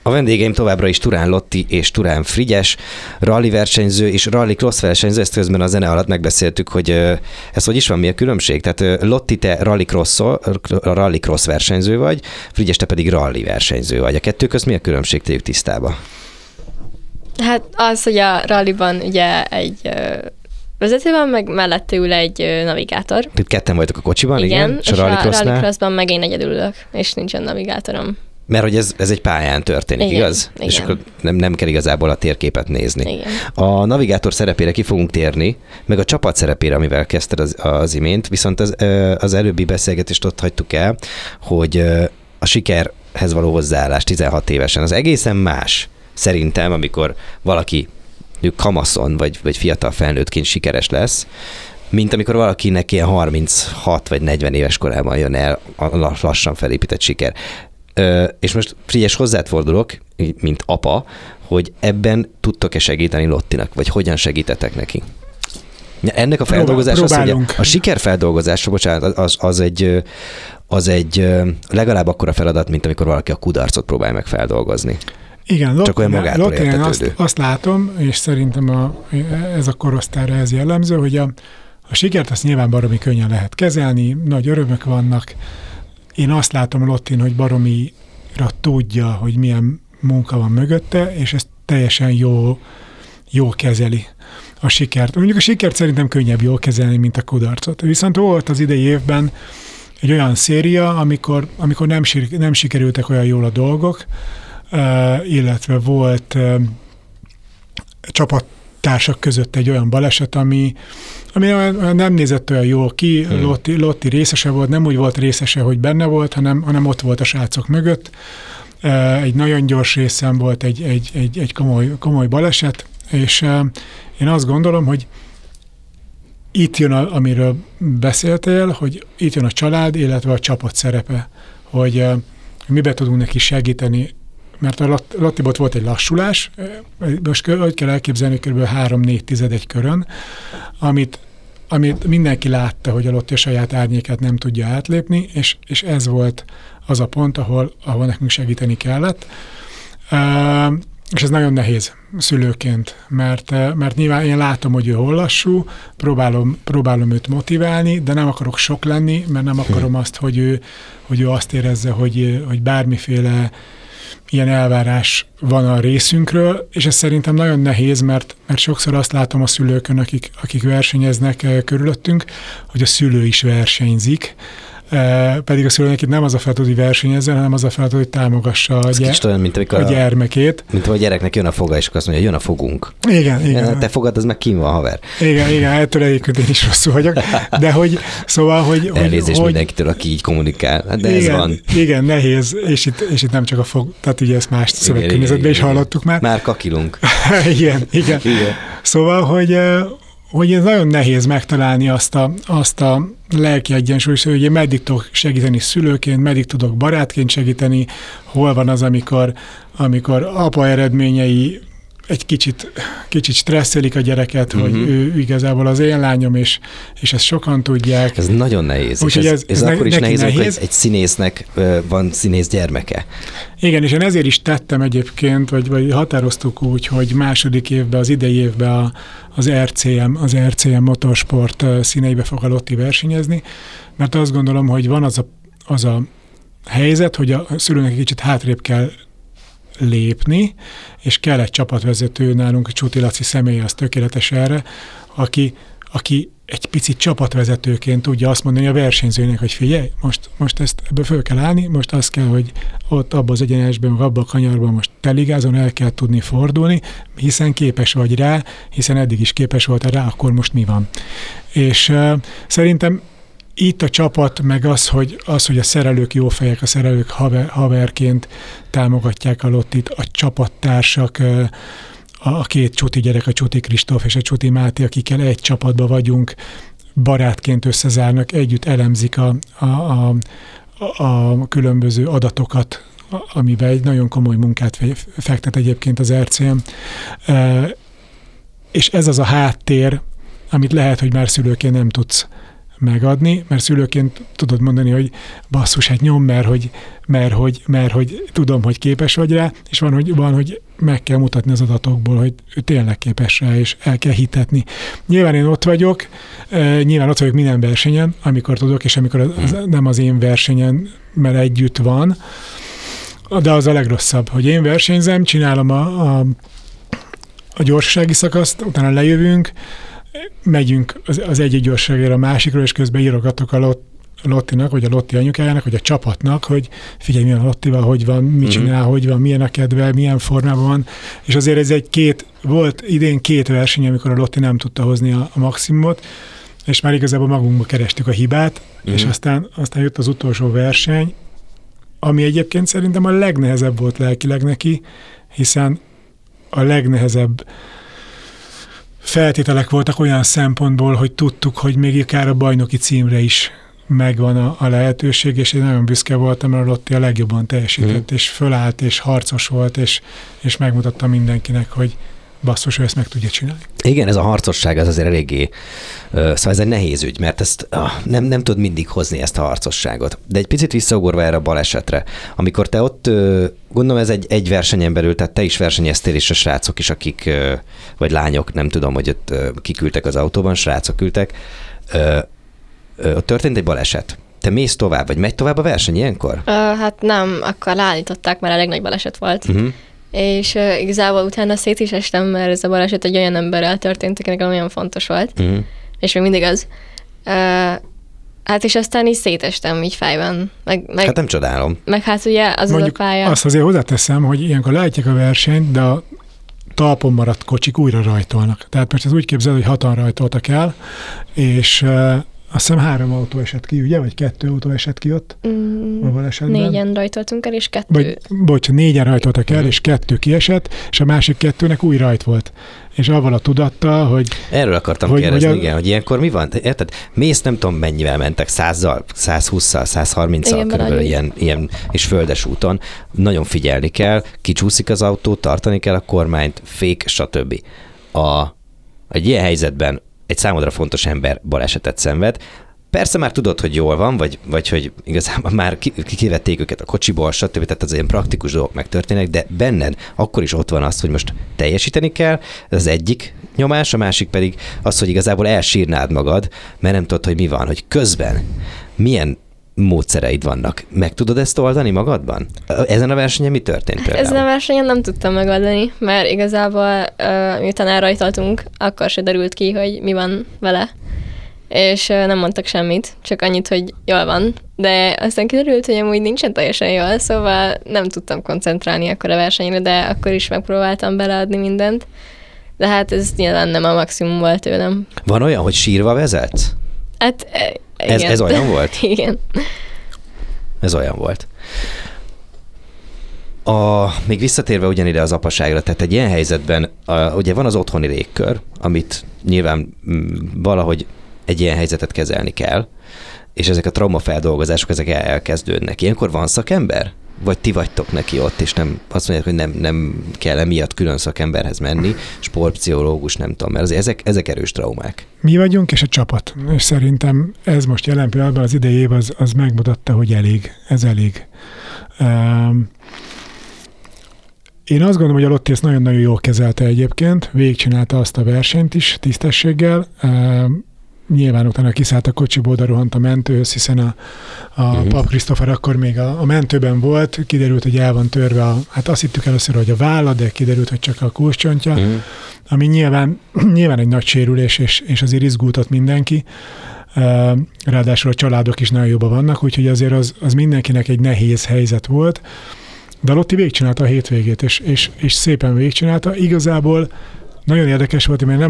A vendégeim továbbra is Turán Lotti és Turán Frigyes, rally versenyző és rally cross versenyző, ezt közben a zene alatt megbeszéltük, hogy ez hogy is van, mi a különbség? Tehát Lotti, te rally cross versenyző vagy, Frigyes, te pedig rally versenyző vagy. A kettő közt mi a különbség, tegyük tisztába? Hát az, hogy a rallyban ugye egy vezető van, meg mellette ül egy navigátor. Tehát ketten vagytok a kocsiban, igen? És a rally crossban meg én egyedül ülök, és nincsen navigátorom. Mert hogy ez egy pályán történik, igen, igaz? Igen. És akkor nem kell igazából a térképet nézni. Igen. A navigátor szerepére ki fogunk térni, meg a csapat szerepére, amivel kezdted az imént, viszont az előbbi beszélgetést ott hagytuk el, hogy a sikerhez való hozzáállás 16 évesen az egészen más, szerintem, amikor valaki kamaszon, vagy fiatal felnőttként sikeres lesz, mint amikor valakinek ilyen 36 vagy 40 éves korában jön el a lassan felépített siker. És most Frigyes, hozzád fordulok, mint apa, hogy ebben tudtok-e segíteni Lottinak, vagy hogyan segítetek neki? Ennek a feldolgozása, a sikerfeldolgozása, bocsánat, az egy legalább akkora feladat, mint amikor valaki a kudarcot próbál meg feldolgozni. Igen, csak olyan magától értetődő. Azt látom, és szerintem ez a korosztályra ez jellemző, hogy a sikert azt nyilván baromi könnyen lehet kezelni, nagy örömök vannak. Én azt látom Lottin, hogy baromira tudja, hogy milyen munka van mögötte, és ezt teljesen jó kezeli a sikert. Mondjuk a sikert szerintem könnyebb jól kezelni, mint a kudarcot. Viszont volt az idei évben egy olyan széria, amikor nem sikerültek olyan jól a dolgok, illetve volt csapattársak között egy olyan baleset, ami nem nézett olyan jól ki, Lotti részese volt, nem úgy volt részese, hogy benne volt, hanem ott volt a srácok mögött. Egy nagyon gyors részen volt egy komoly baleset, és én azt gondolom, hogy itt jön, amiről beszéltél, hogy itt jön a család, illetve a csapat szerepe, hogy mibe tudunk neki segíteni, mert a Lottibot volt egy lassulás, most hogy kell elképzelni, kb. 3-4 egy körön, amit mindenki látta, hogy a Lotti a saját árnyékát nem tudja átlépni, és ez volt az a pont, ahol nekünk segíteni kellett. És ez nagyon nehéz szülőként, mert nyilván én látom, hogy ő hol lassú, próbálom őt motiválni, de nem akarok sok lenni, mert nem akarom azt, hogy ő azt érezze, hogy bármiféle ilyen elvárás van a részünkről, és ez szerintem nagyon nehéz, mert sokszor azt látom a szülőkön, akik versenyeznek körülöttünk, hogy a szülő is versenyzik, pedig a szülőnek itt nem az a feladat, hogy versenyezzen, hanem az a feladat, hogy támogassa a gyermekét. Mint a gyereknek jön a foga, és azt mondja, jön a fogunk. Igen. Te fogad, az meg kín van, haver. Igen, ettől egyébként én is rosszul vagyok. De hogy, szóval, hogy... Elnézést mindenkitől, aki így kommunikál. De igen, ez van. Igen, nehéz, és itt nem csak a fog, tehát ugye ezt más szövegkörnyezetben is hallottuk már. Már kakilunk. Igen. Szóval, hogy ez nagyon nehéz megtalálni azt a lelki egyensúlyt, hogy én meddig tudok segíteni szülőként, meddig tudok barátként segíteni, hol van az, amikor apa eredményei egy kicsit stresszelik a gyereket, hogy ő igazából az én lányom, és ezt sokan tudják. Ez nagyon nehéz. Úgyhogy ez akkor is nehéz, amikor egy színésznek van színész gyermeke. Igen, és én ezért is tettem egyébként, vagy határoztuk úgy, hogy második évben, az idei évben az RCM Motorsport színeibe fog a Lotti versenyezni, mert azt gondolom, hogy van az a helyzet, hogy a szülőnek egy kicsit hátrébb kell lépni, és kell egy csapatvezető, nálunk a Csuti Laci személye az tökéletes erre, aki egy picit csapatvezetőként tudja azt mondani a versenyzőnek, hogy figyelj, most ezt ebből föl kell állni, most az kell, hogy ott abban az egyenesben, abban a kanyarban most teligázon el kell tudni fordulni, hiszen képes vagy rá, hiszen eddig is képes volt rá, akkor most mi van. És szerintem itt a csapat, meg az, hogy a szerelők jó fejek, a szerelők haverként támogatják a Lottit, a csapattársak, a két Csuti gyerek, a Csuti Kristóf és a Csuti Máté, akikkel egy csapatban vagyunk, barátként összezárnak, együtt elemzik a különböző adatokat, amiben egy nagyon komoly munkát fektet egyébként az RCM. És ez az a háttér, amit lehet, hogy már szülőként nem tudsz megadni, mert szülőként tudod mondani, hogy basszus, hát nyom, mert hogy tudom, hogy képes vagy rá, és van, hogy meg kell mutatni az adatokból, hogy ő tényleg képes rá, és el kell hitetni. Nyilván én ott vagyok minden versenyen, amikor tudok, és amikor nem az én versenyen, mert együtt van, de az a legrosszabb, hogy én versenyzem, csinálom a gyorsasági szakaszt, utána lejövünk, megyünk az egyik gyorsaságért a másikról, és közben írogatok a Lottinak, vagy a Lotti anyukájának, vagy a csapatnak, hogy figyelj, milyen a Lottival, hogy van, mit csinál, hogy van, milyen a kedve, milyen formában van, és azért ez volt idén 2 verseny, amikor a Lotti nem tudta hozni a maximumot, és már igazából magunkba kerestük a hibát, és aztán jött az utolsó verseny, ami egyébként szerintem a legnehezebb volt lelkileg neki, hiszen a legnehezebb feltételek voltak olyan szempontból, hogy tudtuk, hogy még akár a bajnoki címre is megvan a lehetőség, és én nagyon büszke voltam, mert a Lotti a legjobban teljesített, és fölállt, és harcos volt, és megmutatta mindenkinek, hogy basszus, ő ezt meg tudja csinálni. Igen, ez a harcosság az azért eléggé, szóval ez egy nehéz ügy, mert ezt nem tud mindig hozni ezt a harcosságot. De egy picit visszaugorva erre a balesetre, amikor te ott, gondolom ez egy versenyen belül, tehát te is versenyeztél, és a srácok is, akik, vagy lányok, nem tudom, hogy ott kiküldtek az autóban, srácok ültek, ott történt egy baleset. Te mész tovább, vagy megy tovább a verseny ilyenkor? Hát nem, akkor leállították, mert elég nagy baleset volt. És igazából utána szét is estem, mert ez a baleset egy olyan emberrel történt, akinek olyan fontos volt, és még mindig az. Hát és aztán is szétestem így fejben. Hát nem csodálom. Meg hát ugye az a pálya. Azt azért hozzáteszem, hogy ilyenkor látják a versenyt, de a talpon maradt kocsik újra rajtolnak. Tehát most ez úgy képzel, hogy 6-an rajtoltak el, és azt hiszem 3 autó esett ki, ugye? Vagy 2 autó esett ki ott a balesetben? 4-en rajtoltunk el, és 2... 4-en rajtoltak el, és 2 kiesett, és a másik 2-nek új rajt volt. És avval a tudattal, hogy... Erről akartam kérdezni, igen, hogy ilyenkor mi van? Érted? Mész, nem tudom mennyivel mentek, 100-zal, 120-szal, 130-szal körülbelül ilyen és földes úton. Nagyon figyelni kell, kicsúszik az autó, tartani kell a kormányt, fék, stb. Egy ilyen helyzetben egy számodra fontos ember balesetet szenved. Persze már tudod, hogy jól van, vagy hogy igazából már kivették őket a kocsiból, stb. Tehát az ilyen praktikus dolgok megtörténnek, de benned akkor is ott van az, hogy most teljesíteni kell, ez az egyik nyomás, a másik pedig az, hogy igazából elsírnád magad, mert nem tudod, hogy mi van, hogy közben milyen módszereid vannak. Meg tudod ezt oldani magadban? Ezen a versenyen mi történt például? Ezen a versenyen nem tudtam megoldani, mert igazából miután elrajtoltunk, akkor se derült ki, hogy mi van vele. És nem mondtak semmit, csak annyit, hogy jól van. De aztán kiderült, hogy amúgy nincsen teljesen jól, szóval nem tudtam koncentrálni akkor a versenyre, de akkor is megpróbáltam beleadni mindent. De hát ez nyilván nem a maximum volt tőlem. Van olyan, hogy sírva vezetsz? Hát igen. Ez olyan volt? Igen. Ez olyan volt. Még visszatérve ugyanide az apaságra, tehát egy ilyen helyzetben, ugye van az otthoni légkör, amit nyilván valahogy egy ilyen helyzetet kezelni kell, és ezek a traumafeldolgozások, ezek elkezdődnek. Ilyenkor van szakember? Vagy ti vagytok neki ott, és nem, azt mondják, hogy nem kell emiatt külön szakemberhez menni, sportpszichológus, nem tudom, mert azért ezek erős traumák. Mi vagyunk, és a csapat. És szerintem ez most jelen pillanatban az idei év az megmutatta, hogy ez elég. Én azt gondolom, hogy a Lotti ezt nagyon-nagyon jól kezelte egyébként, végigcsinálta azt a versenyt is tisztességgel. Nyilván utána kiszállt a kocsiból, oda rohant a mentőhöz, hiszen a Pap Krisztófer akkor még a mentőben volt, kiderült, hogy el van törve, hát azt hittük először, hogy a válla, de kiderült, hogy csak a kulcscsontja, ami nyilván egy nagy sérülés, és azért izgultott mindenki. Ráadásul a családok is nagyon jobban vannak, úgyhogy azért az mindenkinek egy nehéz helyzet volt. De a Lotti végigcsinálta a hétvégét, és szépen végigcsinálta. Igazából nagyon érdekes volt, mert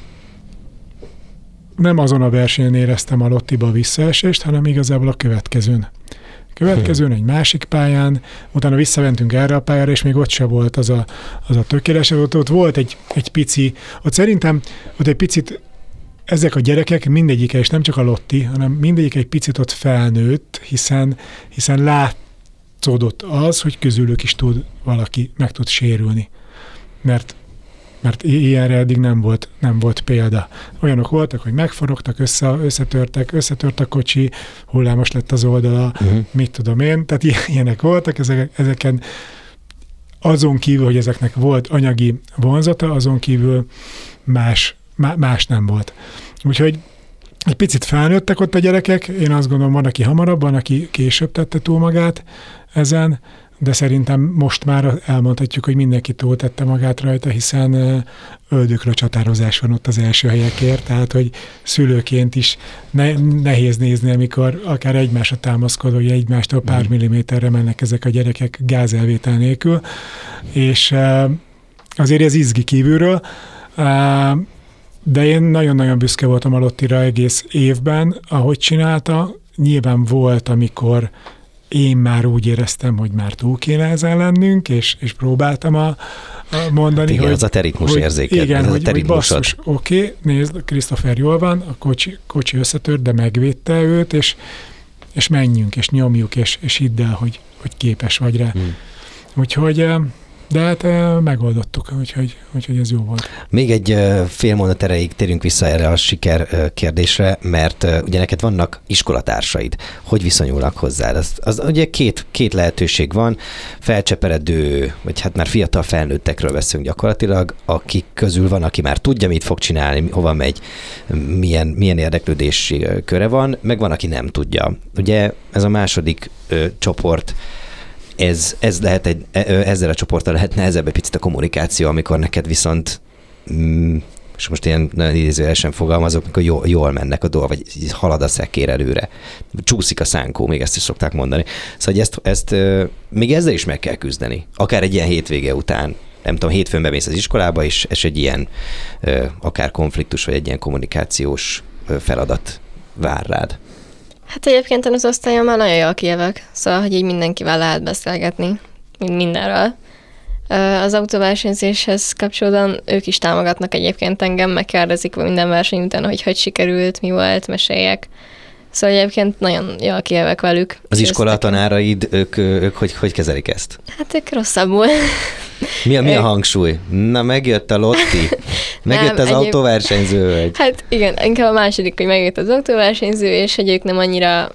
nem azon a versenyen éreztem a Lottiba a visszaesést, hanem igazából a következőn. Egy másik pályán, utána visszamentünk erre a pályára, és még ott se volt az a tökéletes. Ott volt egy pici, ott szerintem ott egy picit ezek a gyerekek mindegyike, és nem csak a Lotti, hanem mindegyik egy picit ott felnőtt, hiszen látszódott az, hogy közülük is valaki meg tud sérülni. Mert mert ilyenre eddig nem volt példa. Olyanok voltak, hogy megforogtak, összetört a kocsi, hullámos lett az oldala, mit tudom én, tehát ilyenek voltak, ezeken azon kívül, hogy ezeknek volt anyagi vonzata, azon kívül más nem volt. Úgyhogy egy picit felnőttek ott a gyerekek, én azt gondolom, van, aki hamarabb, van, aki később tette túl magát ezen, de szerintem most már elmondhatjuk, hogy mindenki túl tette magát rajta, hiszen öldökről csatározás van ott az első helyekért, tehát hogy szülőként is nehéz nézni, amikor akár egymásra támaszkodva, vagy egymástól pár milliméterre mennek ezek a gyerekek gázelvétel nélkül, és azért ez izgi kívülről, de én nagyon-nagyon büszke voltam a Lottira egész évben, ahogy csinálta. Nyilván volt, amikor én már úgy éreztem, hogy már túl kéne ezen lennünk, és próbáltam mondani, igen, hogy... az a te ritmus érzéked, igen, ez a te ritmusod. Basszus, oké, nézd, Christopher jól van, a kocsi összetört, de megvédte őt, és menjünk, és nyomjuk, és hidd el, hogy képes vagy rá. Úgyhogy... De hát megoldottuk, úgyhogy ez jó volt. Még egy fél mondat erejéig térjünk vissza erre a siker kérdésre, mert ugye neked vannak iskolatársaid. Hogy viszonyulnak hozzá? Az ugye két lehetőség van, felcseperedő, vagy hát már fiatal felnőttekről beszélünk gyakorlatilag, akik közül van, aki már tudja, mit fog csinálni, hova megy, milyen érdeklődési köre van, meg van, aki nem tudja. Ugye ez a második csoport, ez lehet ezzel a csoporttal lehet nehezebb egy picit a kommunikáció, amikor neked viszont, és most ilyen nagyon idézőjelesen fogalmazok, amikor jól mennek a dolgok, vagy halad a szekér előre, csúszik a szánkó, még ezt is szokták mondani. Szóval ezt még ezzel is meg kell küzdeni. Akár egy ilyen hétvége után, nem tudom, hétfőn bemész az iskolába, és egy ilyen akár konfliktus, vagy egy ilyen kommunikációs feladat vár rád. Hát egyébként az osztályon már nagyon jól kijövök, szóval, hogy így mindenkivel lehet beszélgetni, mindenről. Az autóversenyzéshez kapcsolódóan ők is támogatnak egyébként engem, megkérdezik minden verseny után, hogy sikerült, mi volt, meséljek. Szóval egyébként nagyon jól kijövök velük. Az iskola tanáraid, ők hogy kezelik ezt? Hát ők rosszabbul. Mi a hangsúly? Na, megjött a Lotti, megjött az autóversenyző. Hát igen, inkább a második, hogy megjött az autóversenyző, és hogy ők nem annyira,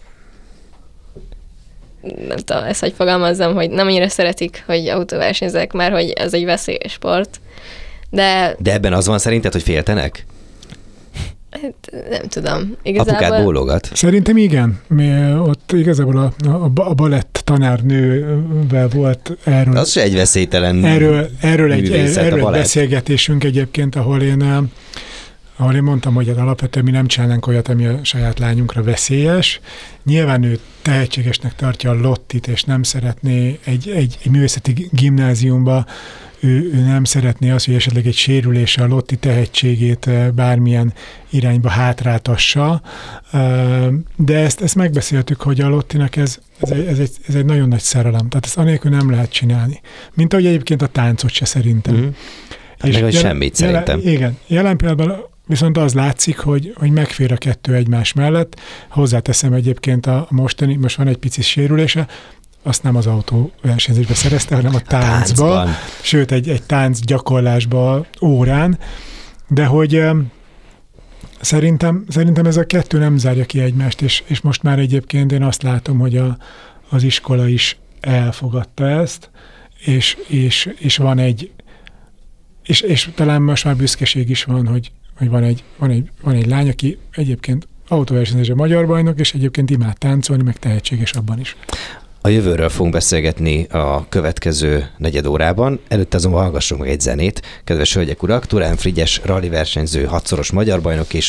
nem tudom, ezt hogy fogalmazzam, hogy nem annyira szeretik, hogy autóversenyzek, mert hogy ez egy veszélyes sport. De ebben az van szerinted, hogy féltenek? Hát, nem tudom. Igazából... Apukád bólogat? Szerintem igen. Ott igazából a balett tanárnővel volt erről. Az se egy veszélytelen erről egy beszélgetésünk egyébként, ahol én mondtam, hogy alapvetően mi nem csinálnánk olyat, ami a saját lányunkra veszélyes. Nyilván ő tehetségesnek tartja a Lottit, és nem szeretné egy művészeti gimnáziumba, ő nem szeretné azt, hogy esetleg egy sérülése a Lotti tehetségét bármilyen irányba hátráltassa, de ezt megbeszéltük, hogy a Lottinak ez egy nagyon nagy szerelem, tehát ezt anélkül nem lehet csinálni. Mint ahogy egyébként a táncot se szerintem. És meg semmit szerintem. Igen, jelen pillanatban viszont az látszik, hogy megfér a kettő egymás mellett. Hozzáteszem egyébként most van egy pici sérülése, azt nem az autóversenyzésbe szerezte, hanem a táncba, sőt egy tánc gyakorlásba órán, de hogy szerintem ez a kettő nem zárja ki egymást, és most már egyébként én azt látom, hogy az iskola is elfogadta ezt, és van és talán most már büszkeség is van, hogy van egy lány, aki egyébként autóversenyzésre magyar bajnok, és egyébként imád táncolni, meg tehetséges abban is. A jövőről fogunk beszélgetni a következő negyed órában. Előtte azonban hallgassunk meg egy zenét. Kedves hölgyek, urak, Turán Frigyes rali versenyző, 6-szoros magyar bajnok, és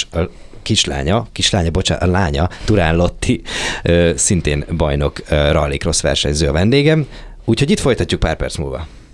a lánya, Turán Lotti, szintén bajnok, rallycross versenyző a vendégem. Úgyhogy itt folytatjuk pár perc múlva.